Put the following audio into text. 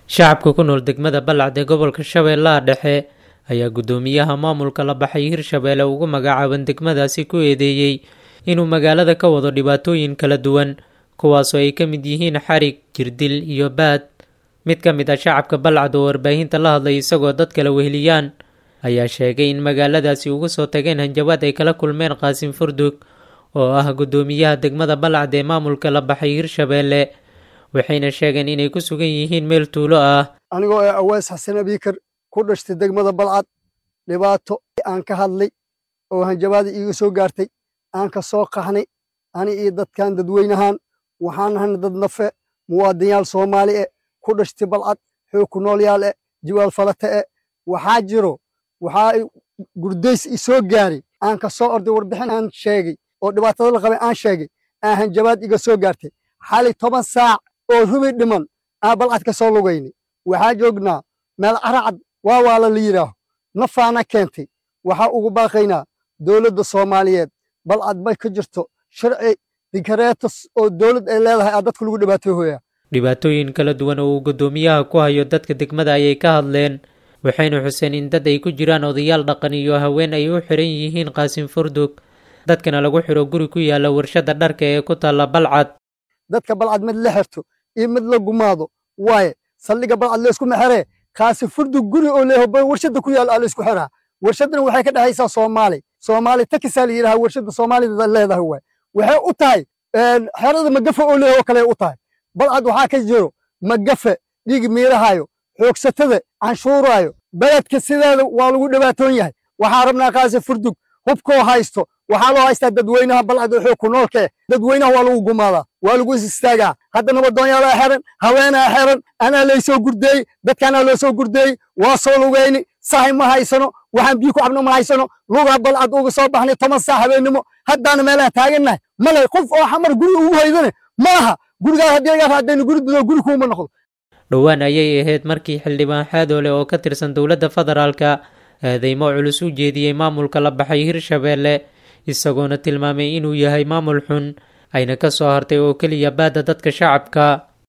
shacabka ku nool degmada Balcad ee gobolka Shabeellaha Dhexe ayaa gudoomiyaha maamulka la baxay Hirshabeelle ugu magacaaban degmadaasi ku eedeeyay inuu magaalada ka wado dhibaatooyin kala duwan kuwaas oo ay ka mid yihiin xarig, jirdil iyo baad. mid ka mid ah shacabka Balcad oo warbaahinta la hadlay isagoo dad kala weheliyaan ayaa sheegay in magaaladaasi ugu soo tageen hanjabaad ay kala kulmeen Qaasim Furdug oo ah gudoomiyaha degmada Balcad ee maamulka la baxay Hirshabeelle, waxayna sheegeen inay ku sugan yihiin meel tuulo ah. anigoo Awaas Xasan Abikar ku dhashtay degmada Balcad, dhibaato aan ka hadlay oo hanjabaad iiga soo gaartay aan ka soo qaxnay ani iyo dadkan dadweynahan waxaan nahay dad nafe muwaadiniyaal Soomaali ah ku dhashtay Balcad xoog ku nool yaal ah jiwaal falata ah waxaa jiro waxaa gurdays soo gaaray aan ka soo orday warbixin aan sheegay oo dhibaatada la qabay aan sheegay aan hanjabaad iiga soo gaartay xalay 10 saac oo rubi dhiman aan Balcad ka soo lugaynay waxaa joognaa meel caracad waa la yiraaho nafaana keentay waxaa ugu baaqaynaa dawladda Soomaaliyeed Balcad bay ka jirto sharci dikareetos oo dawlad ay leedahay dadka lagu dhibaatooyo. dhibaatooyin kala duwan oo uu gudoomiyaha ku hayo dadka degmada ayay ka hadleen, waxayna xuseen in dad ay ku jiraan odayaal dhaqan iyo haween ay u xiran yihiin Qaasim Furdug, dadkana lagu xiro guri ku yaala warshada dharka ee ku taala Balcad. dadka Balcad mid la xirto iyo mid la gumaado waaye saldhiga Balcad la isku maxaree Qaasim Furdug guri oo leeyahay warshada ku yaala la isku xiraa. warshadan waxay ka dhaxaysaa Soomaali takisal yiraahdo warshada Soomaalida leedahay waxay u tahay xerada magafa oo leeyahay kale u tahay. Balcad waxaa ka jiro magafa dhig miirahayo xoogsatada canshuuraayo baladka sideeda waa lagu dhibaatoon yahay. waxaa rabnaa Qaasim Furdug hubkoo haysto waxaa loo haystaa dadweynaha Balcad oo xoog ku noolkee dadweynaha waa lagu gumaadaa waa lagu istaagaa. hadda nabadoonyaal xiran haweenaa xiran anaa lay soo gurdeey dadkaana loo soo gurdeey waa soo lugayni sahay ma haysano waxaan biyo ku cabno ma haysano lugaa Balcad uga soo baxnay 10 saac habeenimo haddaana meelaha taagannahay malay qof oo xamar guri ugu haydane maaha gurigaa haddii laga raadayno guri kuuma noqdo. dhowaan ayay ahayd markii xildhibaan Xaadoole oo ka tirsan dowladda federaalka eedeymo culus u jeediyey maamulka la baxay Hirshabeelle isagoona tilmaamay inuu yahay maamul xun ayna ka soo hartay oo keliya baada dadka shacabka.